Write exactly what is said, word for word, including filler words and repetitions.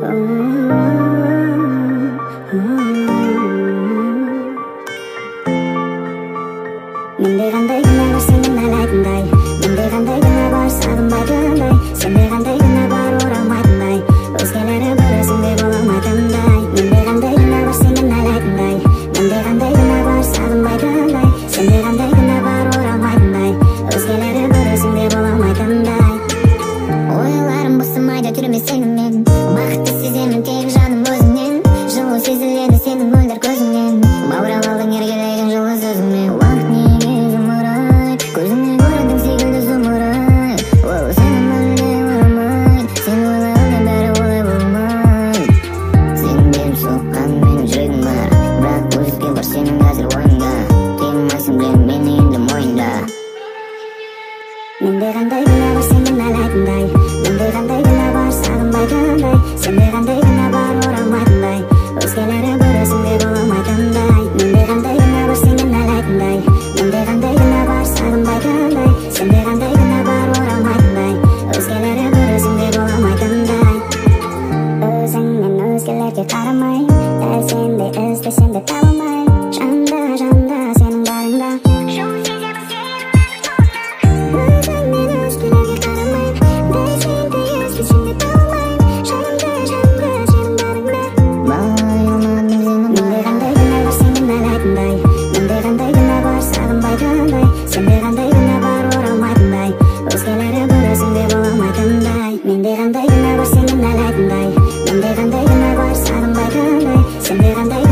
Менде кандай күнә бар сенин айлайтындай, менде кандай күнә бар сагынбайтындай, сенде кандай күнә бар оралмайтындай, өзгелери көрөсүң деп бола алмайтындай. Менде кандай күнә бар сенин айлайтындай, менде кандай күнә бар сагынбайтындай, сенде кандай күнә бар оралмайтындай, өзгелери көрөсүң деп бола алмайтындай. Ойларым босамайды түрүмө сенинмен, бакытты сеземин тек жаным өзүңнен, жылуу сезиледі сенин мөлдір көзүңнен, баурап алдың эргелеген жылы сөзүңмен. Убакыт неге зумурай, көзүңнөн көрдүң секилди зумурай, ол сени мөлдү орамай, сени ойлағанда бәрі олай болмай. Сен берип соккан менин жүрөгүм бар, бирок өзгө бар сенин азыр оюңда, тыйылмайсың билем мени энди моюнда. Менде кандай күнә бар сенин айлайтындай, менде кандай күнә бар сагынбайтындай, сенде кандай күнә бар оралмайтындай, өзгелери көрөсүң деп бола алмайтындай. Менде кандай күнә бар сенин айлайтындай, менде кандай күнә бар сагынбайтындай, сенде кандай күнә бар оралмайтындай, өзгелери көрөсүң деп бола алмайтындай. Өзүңнен өзгелерге карамай, дәл сендей издесем де таба алмай, жанда жанда сенин барыңда. Өзүңнен өзгелерге карамай, дәл сендей издесем де таба алмай, жанда жанда сенин барыңда. Баалай алмадым сени. Менде кандай күнә бар сенин айлайтындай, менде кандай күнә бар сагынбайтындай, сенде кандай күнә бар оралмайтындай, өзгелери көрөсүң деп бола алмайтындай. Менде кандай күнә бар сенин айлайтындай, менде кандай күнә бар сагынбайтындай, сенде кандай